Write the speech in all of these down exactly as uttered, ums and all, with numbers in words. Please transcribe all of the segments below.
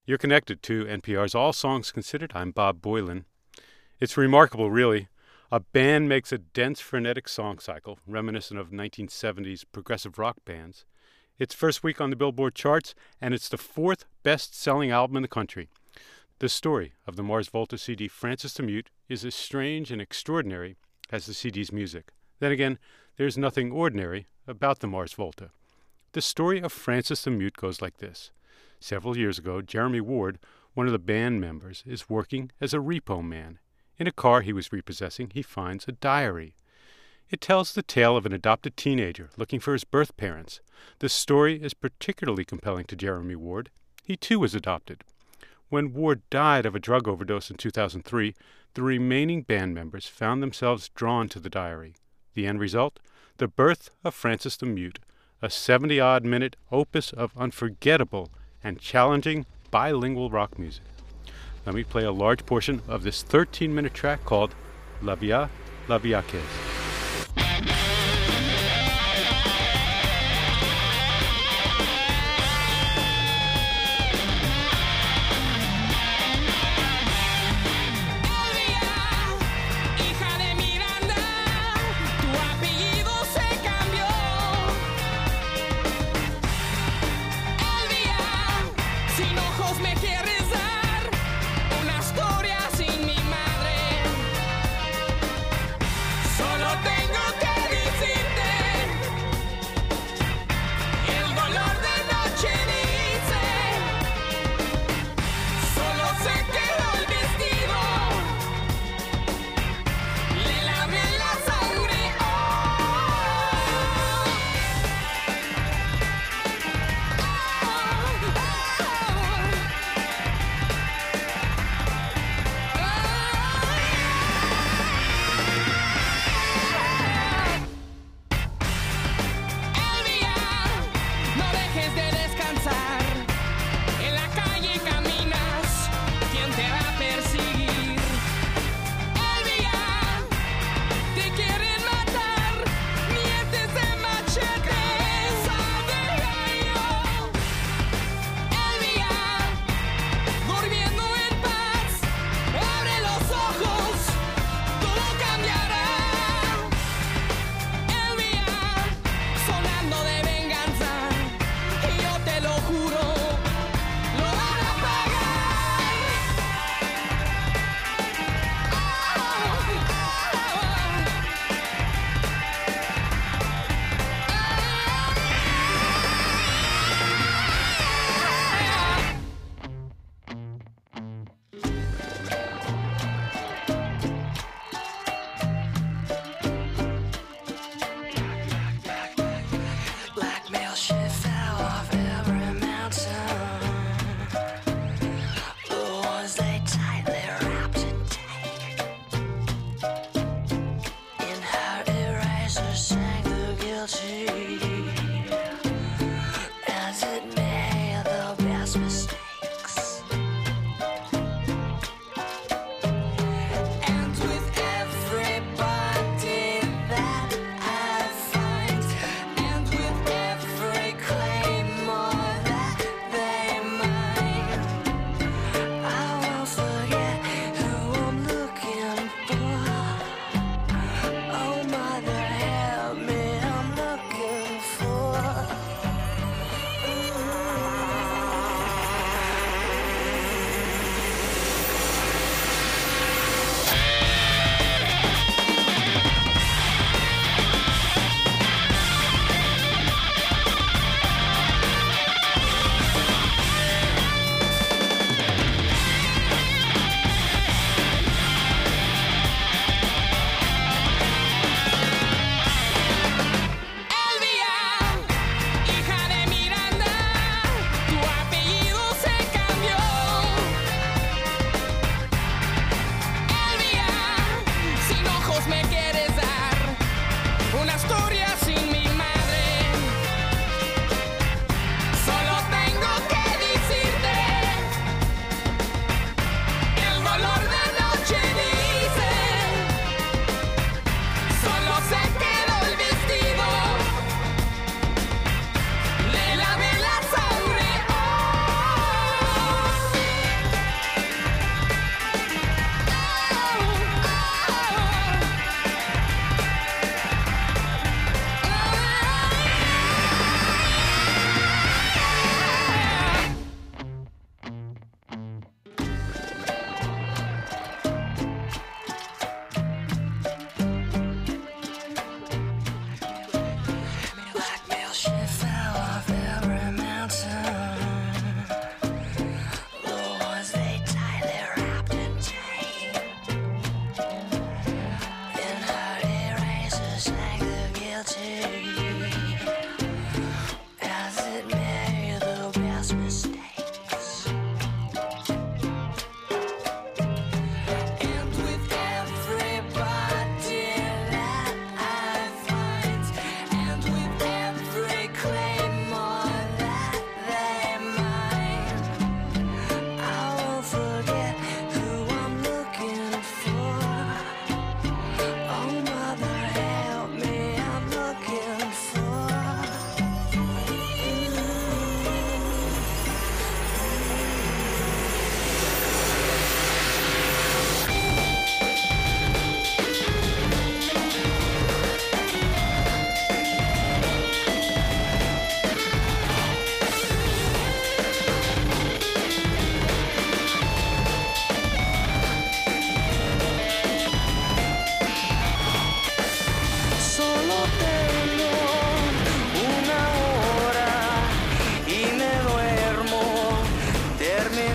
You're connected to N P R's All Songs Considered. I'm Bob Boylan. It's remarkable, really. A band makes a dense, frenetic song cycle, reminiscent of nineteen seventies progressive rock bands. It's first week on the Billboard charts, and it's the fourth best-selling album in the country. The story of the Mars Volta C D Francis the Mute is as strange and extraordinary as the C D's music. Then again, there's nothing ordinary about the Mars Volta. The story of Francis the Mute goes like this. Several years ago, Jeremy Ward, one of the band members, is working as a repo man. In a car he was repossessing, he finds a diary. It tells the tale of an adopted teenager looking for his birth parents. The story is particularly compelling to Jeremy Ward. He too was adopted. When Ward died of a drug overdose in two thousand three, the remaining band members found themselves drawn to the diary. The end result? The birth of Francis the Mute, a seventy-odd minute opus of unforgettable and challenging bilingual rock music. Let me play a large portion of this thirteen-minute track called La Via La Viaques.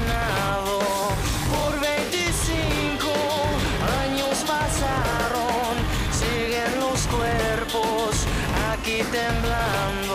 condenado por veinticinco años pasaron, siguen los cuerpos aquí temblando.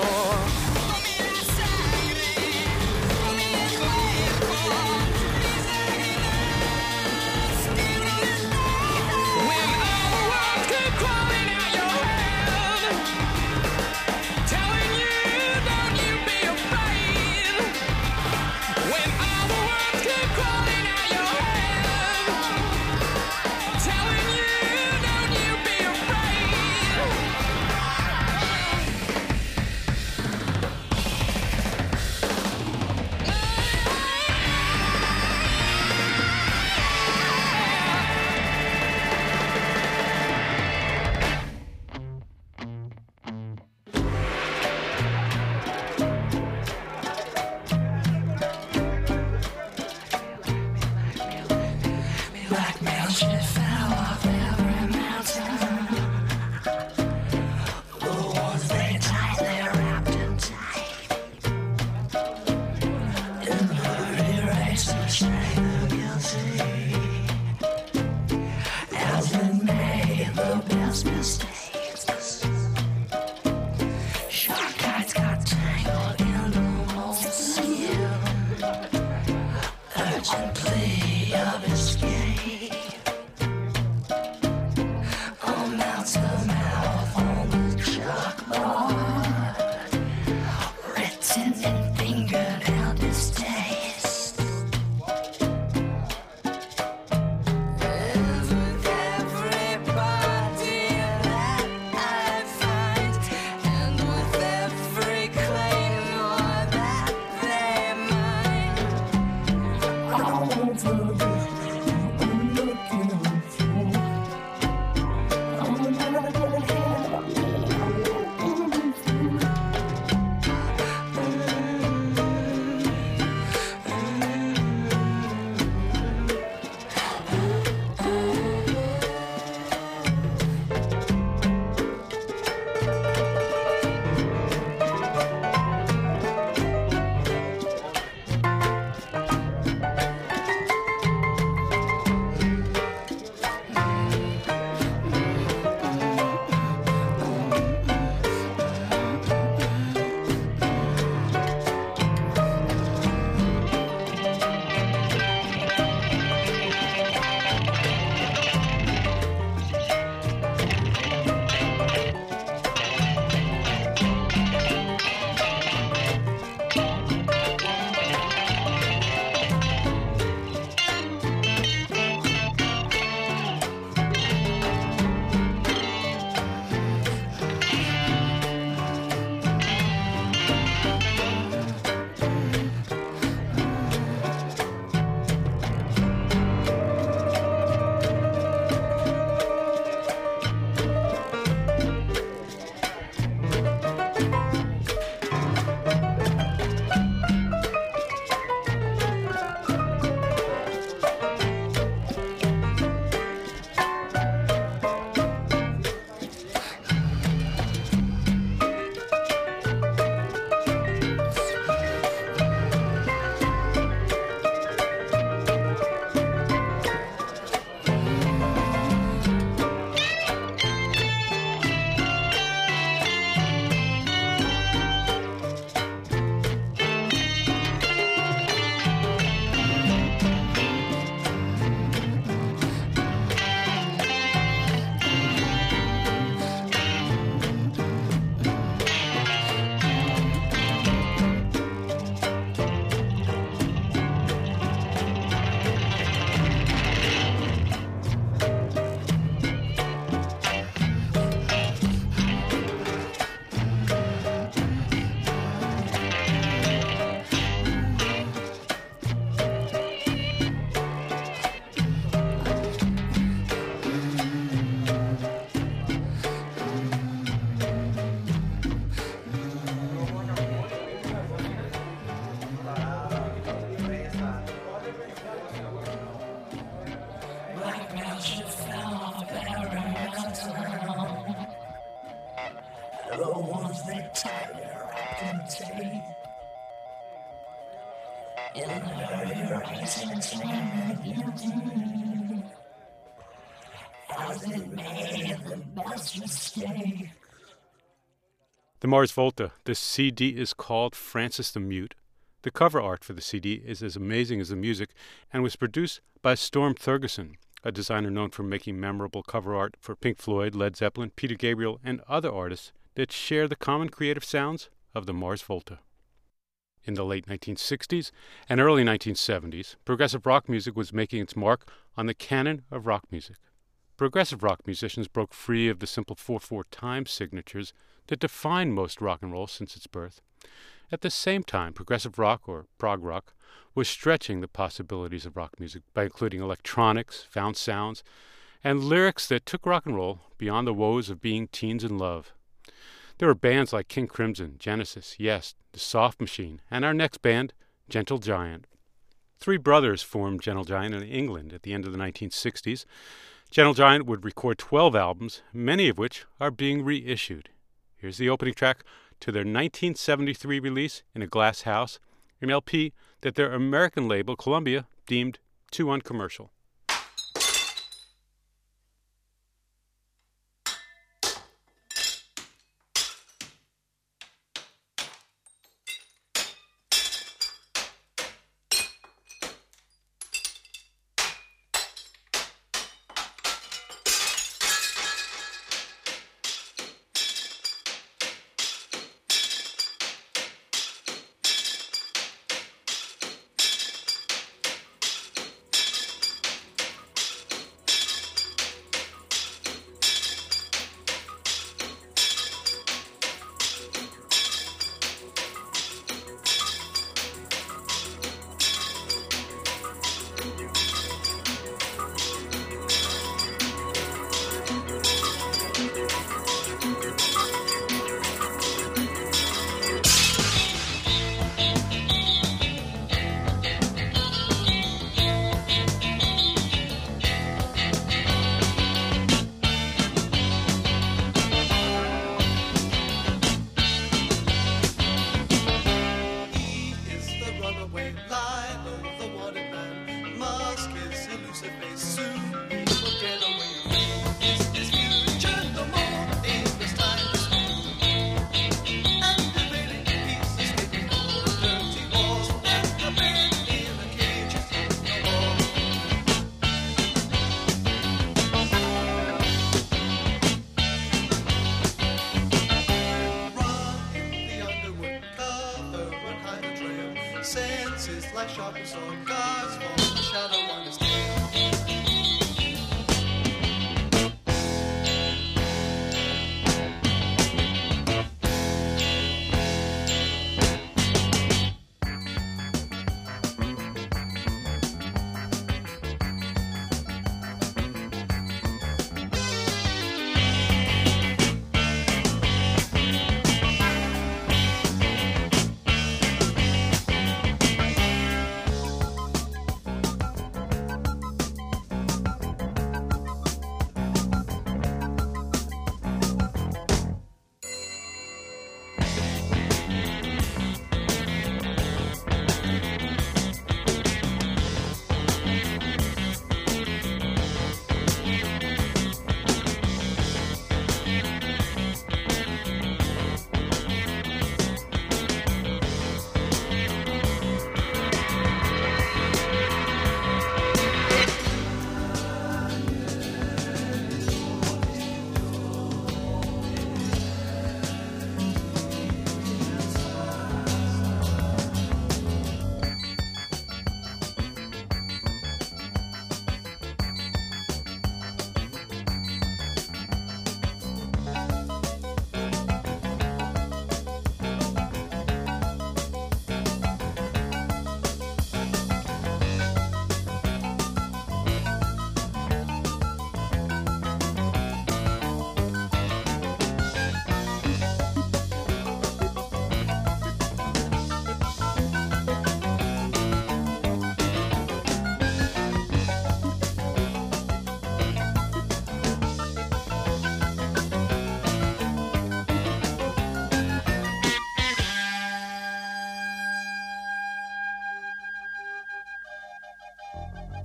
The Mars Volta. This C D is called Francis the Mute. The cover art for the C D is as amazing as the music and was produced by Storm Thurgeson, a designer known for making memorable cover art for Pink Floyd, Led Zeppelin, Peter Gabriel, and other artists that share the common creative sounds of the Mars Volta. In the late nineteen sixties and early nineteen seventies, progressive rock music was making its mark on the canon of rock music. Progressive rock musicians broke free of the simple four four time signatures that define most rock and roll since its birth. At the same time, progressive rock, or prog rock, was stretching the possibilities of rock music by including electronics, found sounds, and lyrics that took rock and roll beyond the woes of being teens in love. There were bands like King Crimson, Genesis, Yes, The Soft Machine, and our next band, Gentle Giant. Three brothers formed Gentle Giant in England at the end of the nineteen sixties. Gentle Giant would record twelve albums, many of which are being reissued. Here's the opening track to their nineteen seventy-three release, In a Glass House, an L P that their American label, Columbia, deemed too uncommercial.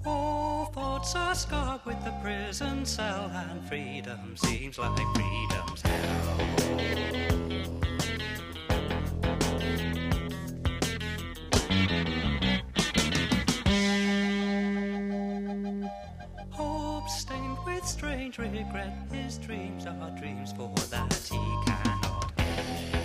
All thoughts are scarred with the prison cell, and freedom seems like freedom's hell. Hope stained with strange regret, his dreams are dreams for that he cannot have.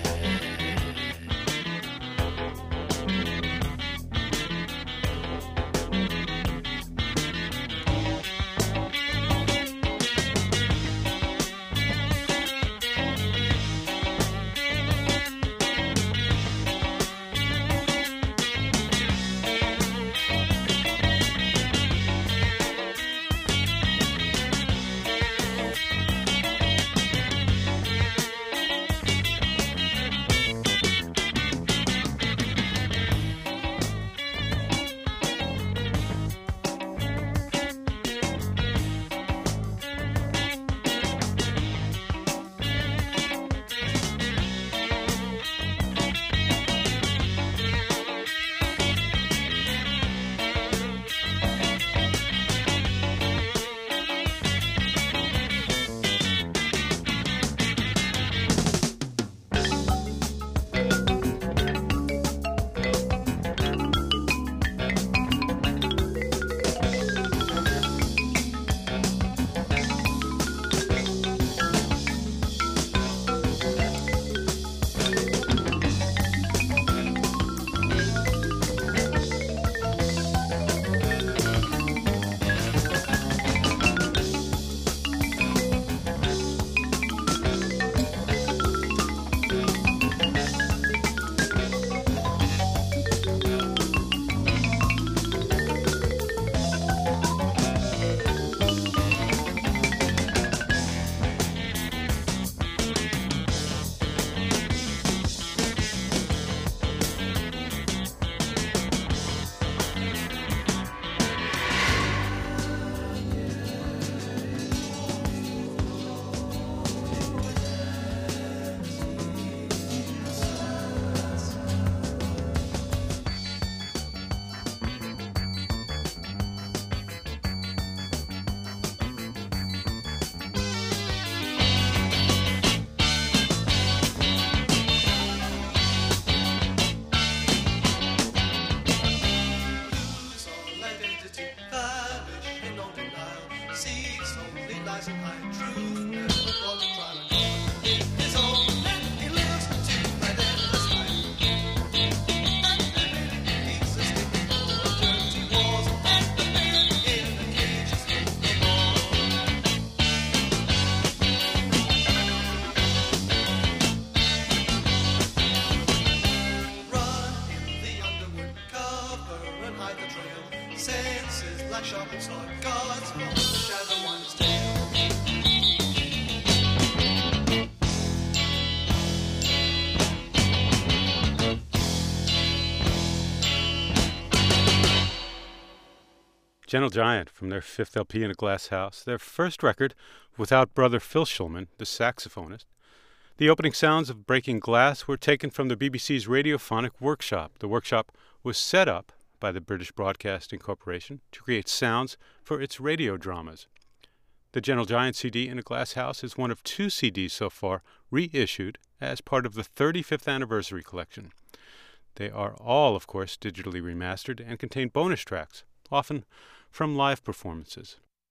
Gentle Giant from their fifth L P in a Glass House, their first record without brother Phil Shulman, the saxophonist. The opening sounds of Breaking Glass were taken from the B B C's Radiophonic Workshop. The workshop was set up by the British Broadcasting Corporation to create sounds for its radio dramas. The Gentle Giant C D in a Glass House is one of two C Ds so far reissued as part of the thirty-fifth anniversary collection. They are all, of course, digitally remastered and contain bonus tracks, often from live performances.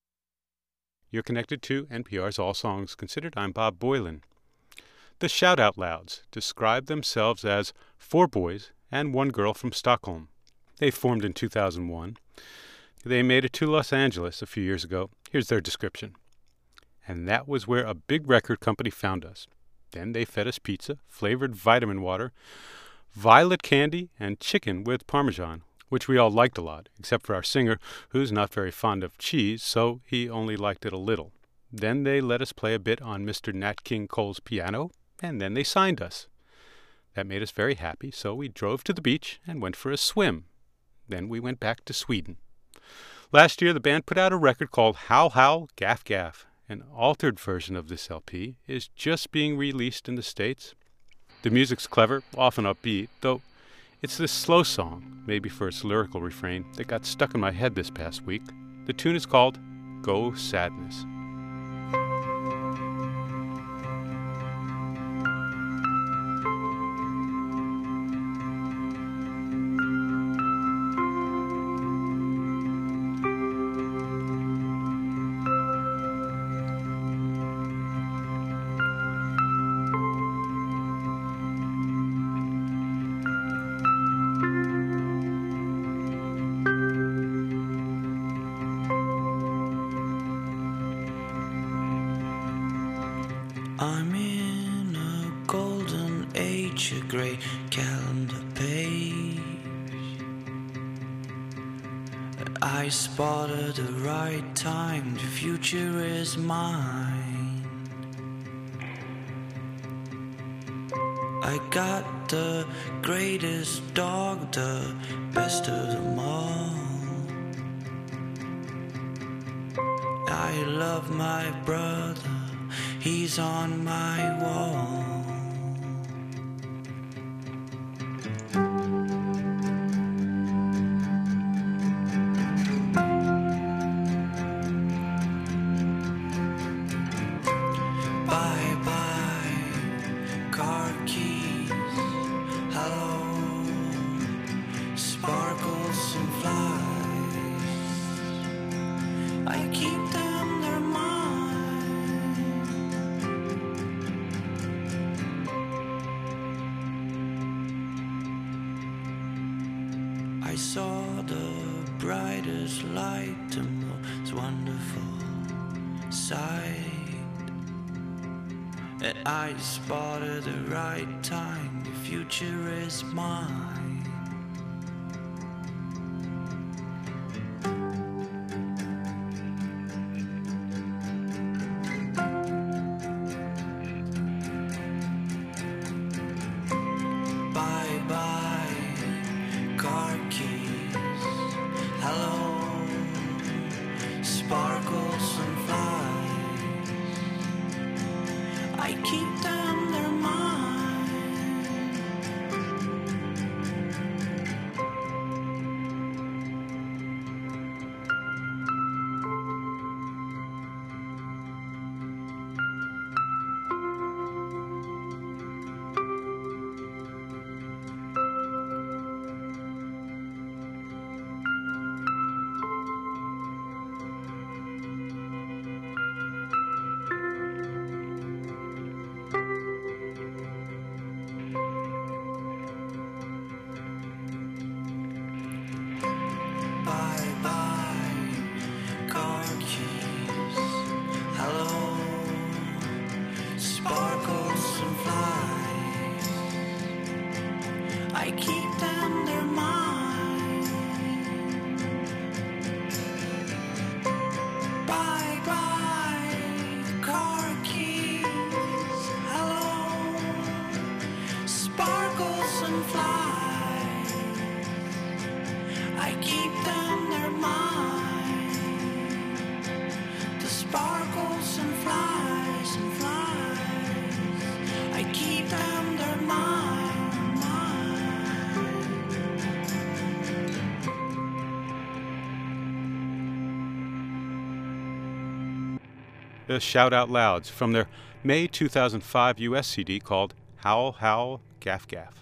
You're connected to N P R's All Songs Considered. I'm Bob Boylan. The Shout Out Louds describe themselves as four boys and one girl from Stockholm. They formed in two thousand one. They made it to Los Angeles a few years ago. Here's their description. And that was where a big record company found us. Then they fed us pizza, flavored vitamin water, violet candy, and chicken with Parmesan, which we all liked a lot, except for our singer, who's not very fond of cheese, so he only liked it a little. Then they let us play a bit on Mister Nat King Cole's piano, and then they signed us. That made us very happy, so we drove to the beach and went for a swim. Then we went back to Sweden. Last year, the band put out a record called Howl Howl Gaff Gaff. An altered version of this L P is just being released in the States. The music's clever, often upbeat, though it's this slow song, maybe for its lyrical refrain, that got stuck in my head this past week. The tune is called Go Sadness. I'm in a golden age, a grey calendar page. I spotted the right time, the future is mine. I got the greatest dog, the best of them all. I love my brother, he's on my wall. Bye bye, car keys. Hello, sparkles and flies. I keep them, they're mine. I saw the brightest light, the most wonderful sight. And I spotted the right time, the future is mine. Bye bye, car keys. Hello, sparkles and flies. I keep them, they're mine. Bye bye, car keys. Hello, sparkles and flies. I keep them, they're mine. Bye bye, car keys. Hello, sparkles and flies. I keep them, they're mine. The sparkles and flies and flies. I keep them, they're mine, mine. The Shout Out Louds from their May two thousand five U S C D called Howl Howl Gaff Gaff.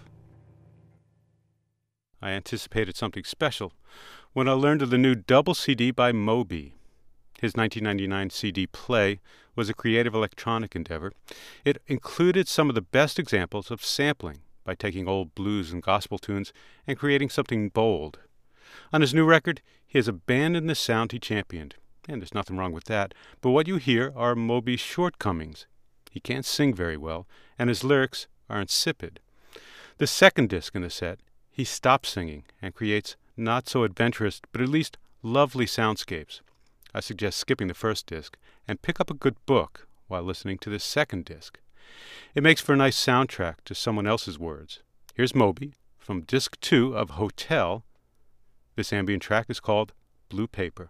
I anticipated something special when I learned of the new double C D by Moby. His nineteen ninety-nine C D Play was a creative electronic endeavor. It included some of the best examples of sampling by taking old blues and gospel tunes and creating something bold. On his new record, he has abandoned the sound he championed, and there's nothing wrong with that, but what you hear are Moby's shortcomings. He can't sing very well, and his lyrics are insipid. The second disc in the set, he stops singing and creates not so adventurous, but at least lovely soundscapes. I suggest skipping the first disc and pick up a good book while listening to the second disc. It makes for a nice soundtrack to someone else's words. Here's Moby from disc two of Hotel. This ambient track is called Blue Paper.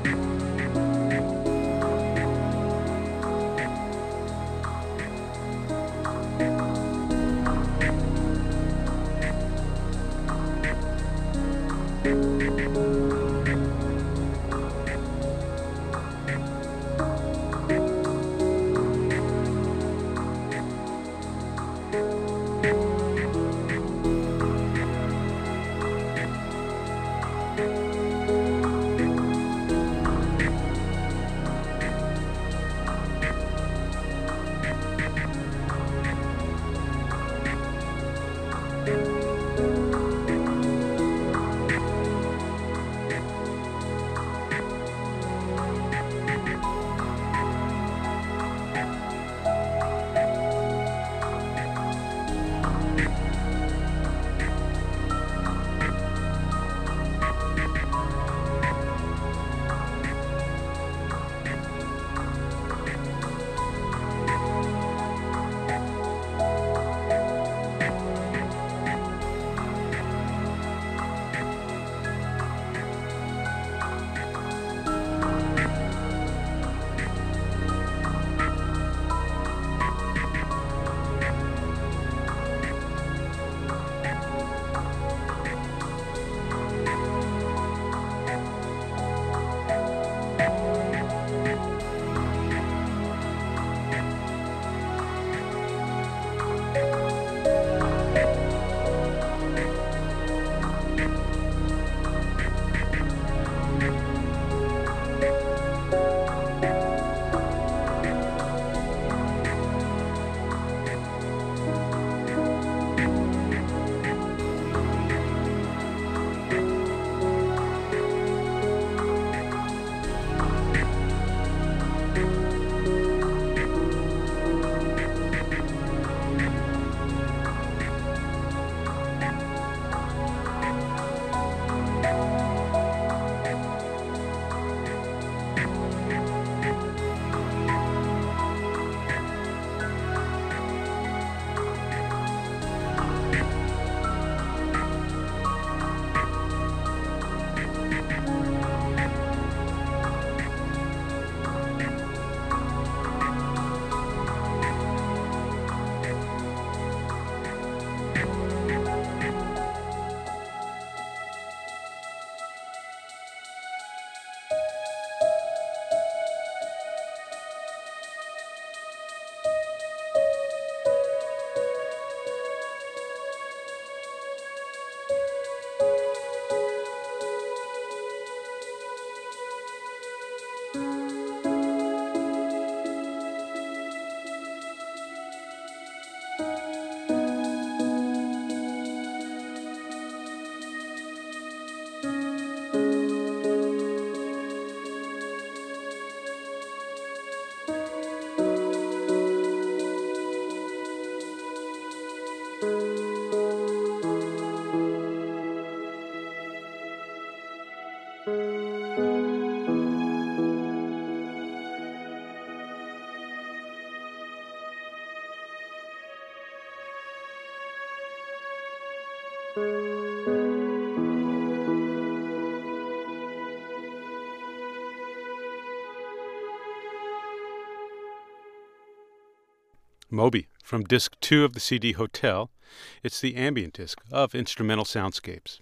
Moby, from disc two of the C D Hotel. It's the ambient disc of instrumental soundscapes.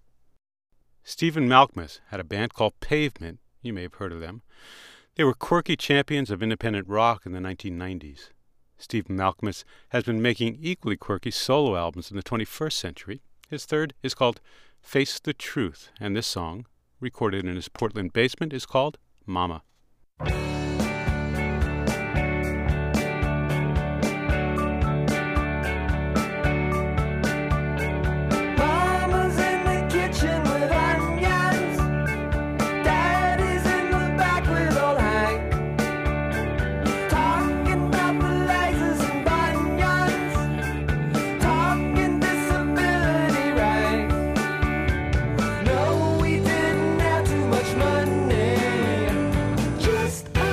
Stephen Malkmus had a band called Pavement. You may have heard of them. They were quirky champions of independent rock in the nineteen nineties. Stephen Malkmus has been making equally quirky solo albums in the twenty-first century. His third is called Face the Truth, and this song, recorded in his Portland basement, is called Mama. Money, just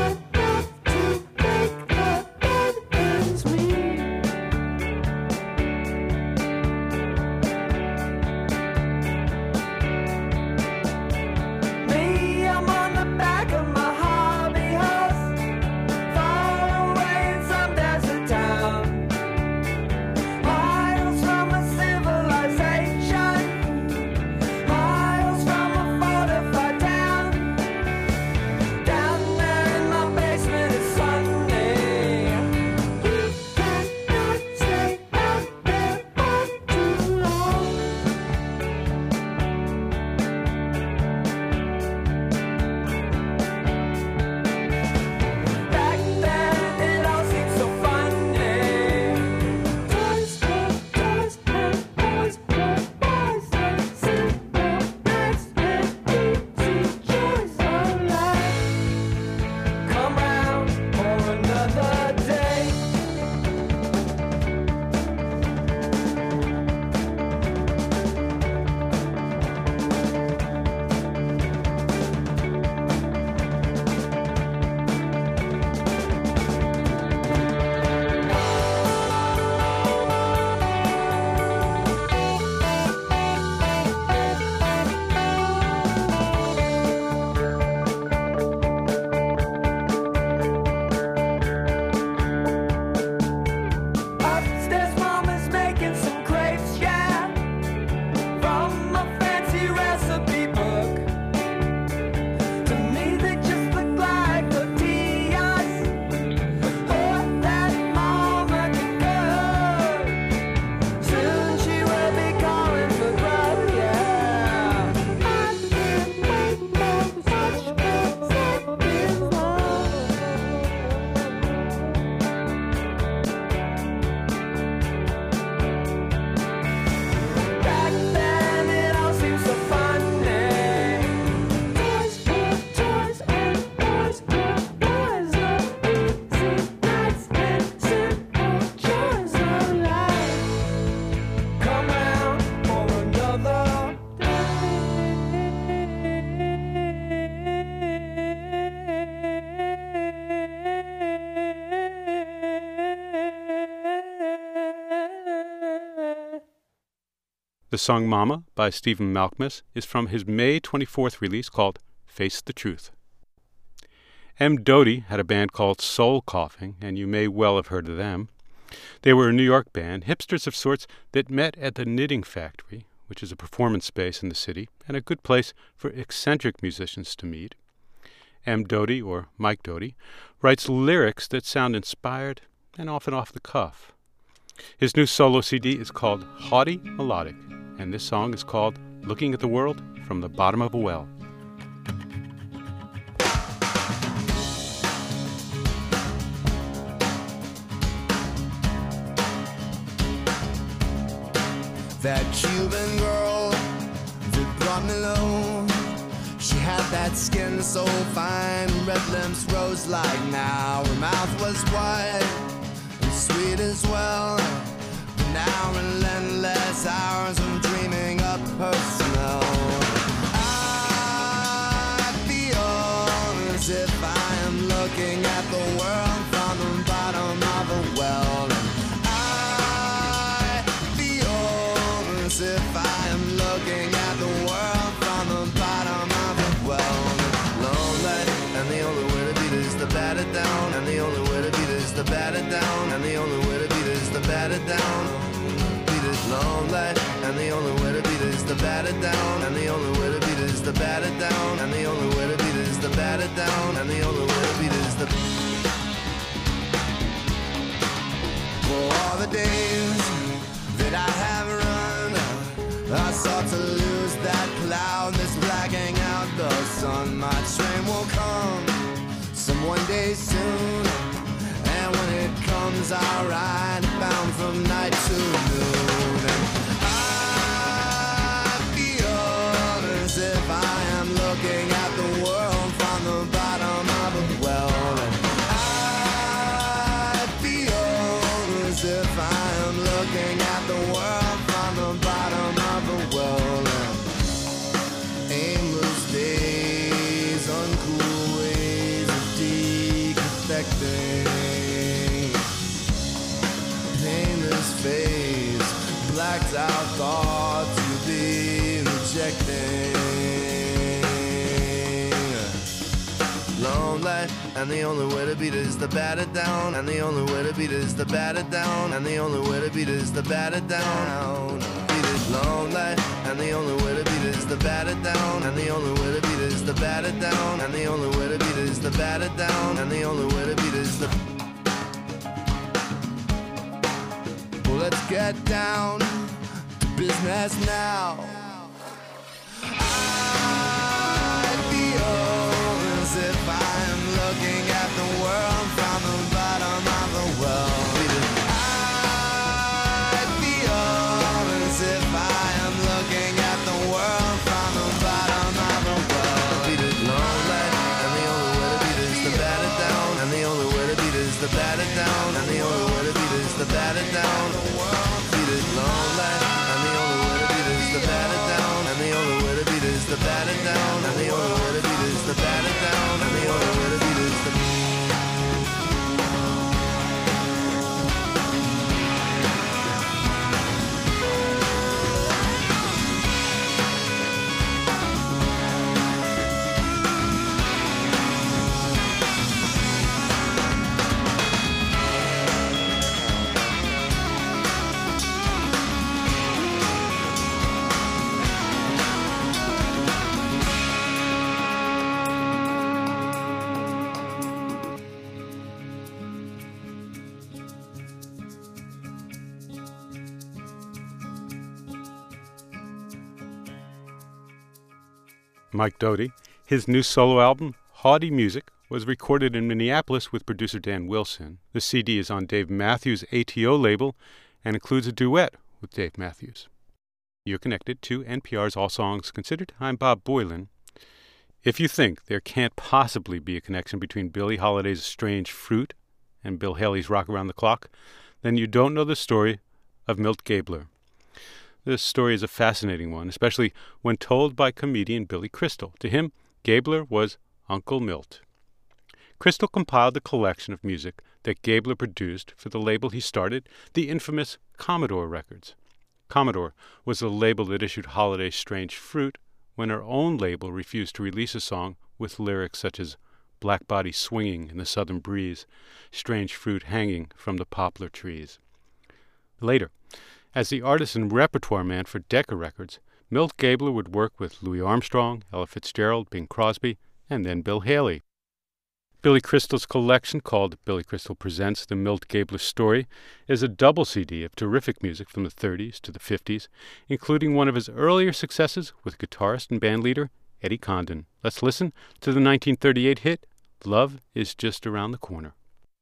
The song Mama by Stephen Malkmus is from his May twenty-fourth release called Face the Truth. M. Doty had a band called Soul Coughing, and you may well have heard of them. They were a New York band, hipsters of sorts, that met at the Knitting Factory, which is a performance space in the city and a good place for eccentric musicians to meet. M. Doty, or Mike Doty, writes lyrics that sound inspired and often off the cuff. His new solo C D is called Haughty Melodic, and this song is called Looking at the World from the Bottom of a Well. That Cuban girl that brought me low, she had that skin so fine, red lips rose like now. Her mouth was white and sweet as well, but now in endless hours I'm dreaming up her smell. I feel as if I am looking at the world from the bottom of a well. If I am looking at the world from the bottom of a well. Lonely, and the only way to beat is to bat it down. And the only way to beat is to bat it down. And the only way to beat is to bat it down. Beat it lonely, and the only way to beat is to bat it down. And the only way to beat is to bat it down. And the only way to beat is to bat it down. And the only way to beat is to. For all the days that I have run, I sought to lose that cloud that's blacking out the sun. My train will come some one day soon, and when it comes I'll ride bound from night to noon. And I feel as if I am looking at the world from the bottom of a well. And I feel as if I am looking at the world from the bottom of a well. Aimless days, uncool ways of deconnecting, painless face, blacked out thoughts to be rejecting. Lonely, and the only way to beat it is to bat it down. And the only way to beat it is to bat it down. And the only way to beat it is to bat it down. Beat it lonely, and the only way to beat it is to bat it down. And the only way to beat it is to bat it down. And the only way to beat it is to bat it down. And the only way to beat it is to. Well, let's get down to business now. If I'm looking at the world from the bottom of the well. I feel as if I am looking at the world from the bottom of the well. Beat it lonely, and the only way to beat it is to bat it down. And the only way to beat it is to bat it down. And the only way to beat it is to bat it down. Beat it lonely, and the only way to beat it is to bat it down. And the only way to beat it is to bat it down. And the only way to beat it is to bat it down. And the only way to beat it is to. Mike Doty. His new solo album, Haughty Music, was recorded in Minneapolis with producer Dan Wilson. The C D is on Dave Matthews' A T O label and includes a duet with Dave Matthews. You're connected to N P R's All Songs Considered. I'm Bob Boylan. If you think there can't possibly be a connection between Billie Holiday's Strange Fruit and Bill Haley's Rock Around the Clock, then you don't know the story of Milt Gabler. This story is a fascinating one, especially when told by comedian Billy Crystal. To him, Gabler was Uncle Milt. Crystal compiled a collection of music that Gabler produced for the label he started, the infamous Commodore Records. Commodore was the label that issued Holiday Strange Fruit when her own label refused to release a song with lyrics such as black body swinging in the southern breeze, strange fruit hanging from the poplar trees. Later, as the artist and repertoire man for Decca Records, Milt Gabler would work with Louis Armstrong, Ella Fitzgerald, Bing Crosby, and then Bill Haley. Billy Crystal's collection, called Billy Crystal Presents The Milt Gabler Story, is a double C D of terrific music from the thirties to the fifties, including one of his earlier successes with guitarist and bandleader Eddie Condon. Let's listen to the nineteen thirty-eight hit, Love Is Just Around the Corner.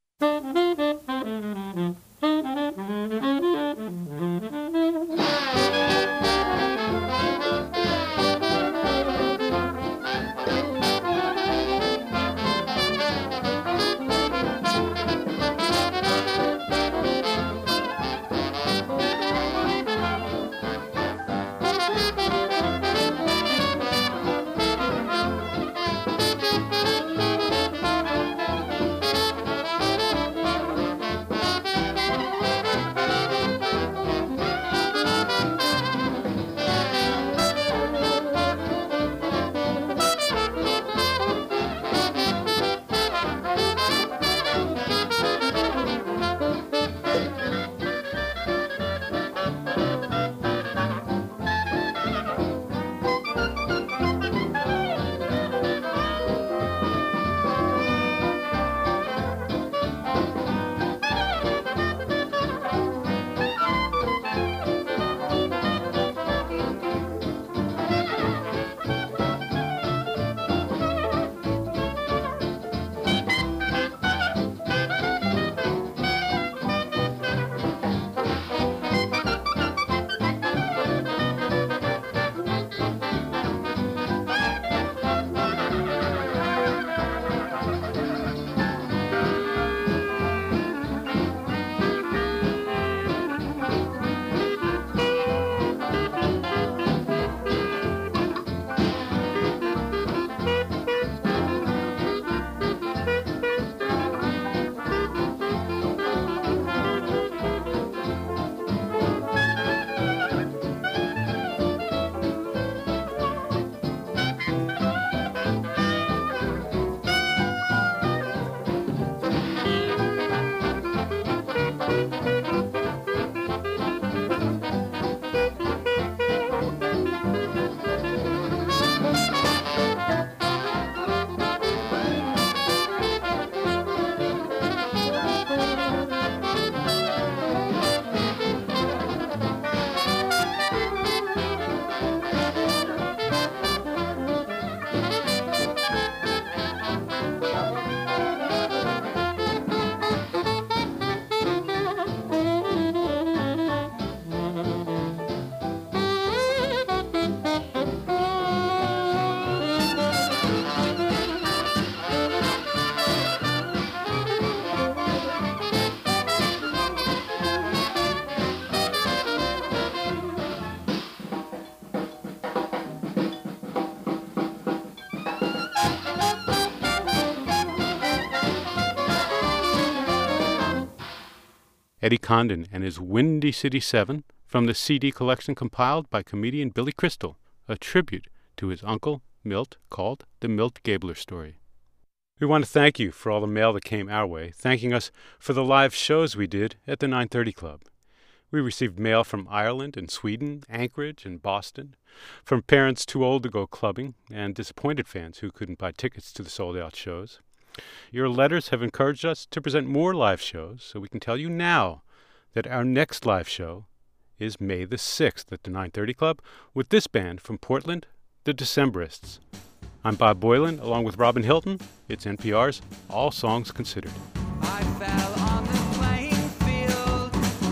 Eddie Condon and his Windy City Seven from the C D collection compiled by comedian Billy Crystal, a tribute to his uncle Milt called The Milt Gabler Story. We want to thank you for all the mail that came our way, thanking us for the live shows we did at the nine thirty Club. We received mail from Ireland and Sweden, Anchorage and Boston, from parents too old to go clubbing, and disappointed fans who couldn't buy tickets to the sold-out shows. Your letters have encouraged us to present more live shows, so we can tell you now that our next live show is May the sixth at the nine thirty Club with this band from Portland, the Decemberists. I'm Bob Boilen, along with Robin Hilton. It's N P R's All Songs Considered. I fell on the playing field,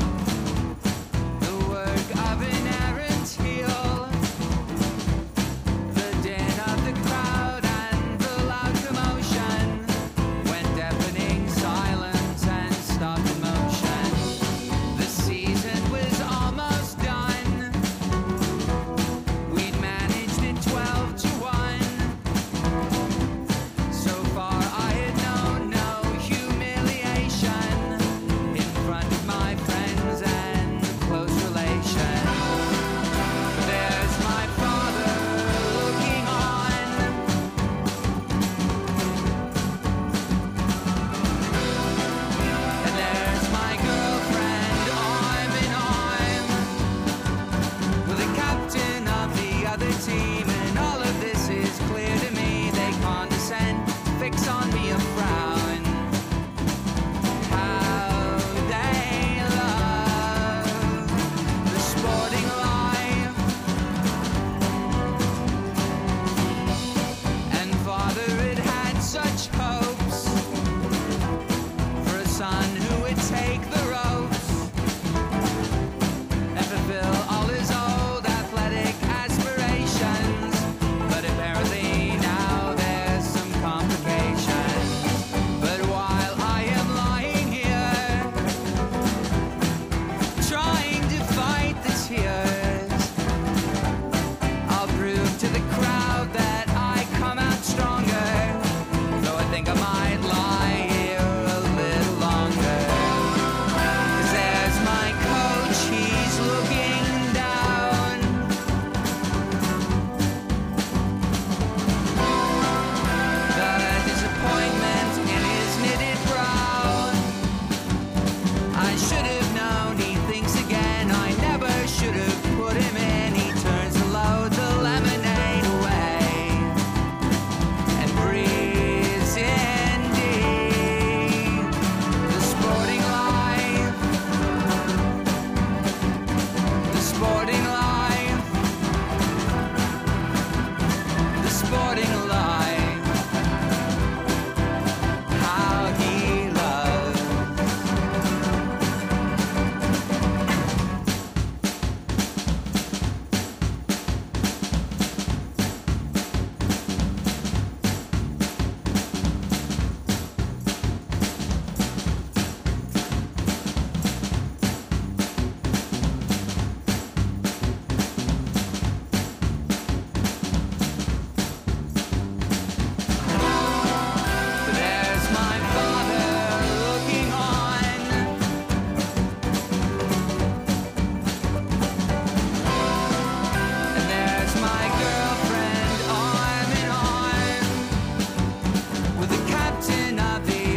the work of an errant heel, the din of the crowd and the loud commotion, when deafening silence and stopped in motion. The season was almost done, we'd managed it twelve to one. So far I had known no humiliation.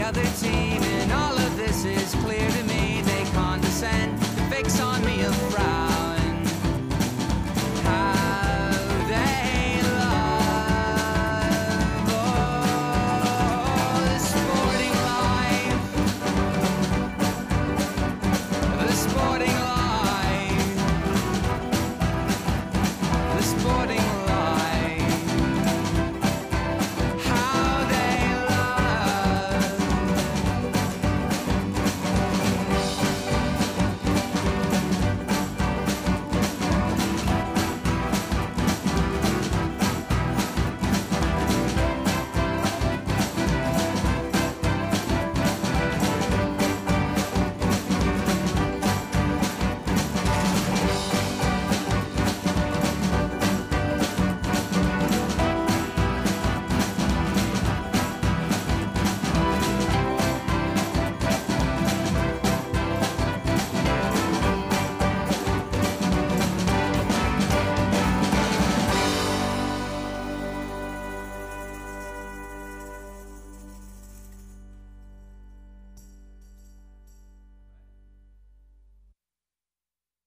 other team, and all of this is clear to me. They condescend to fix on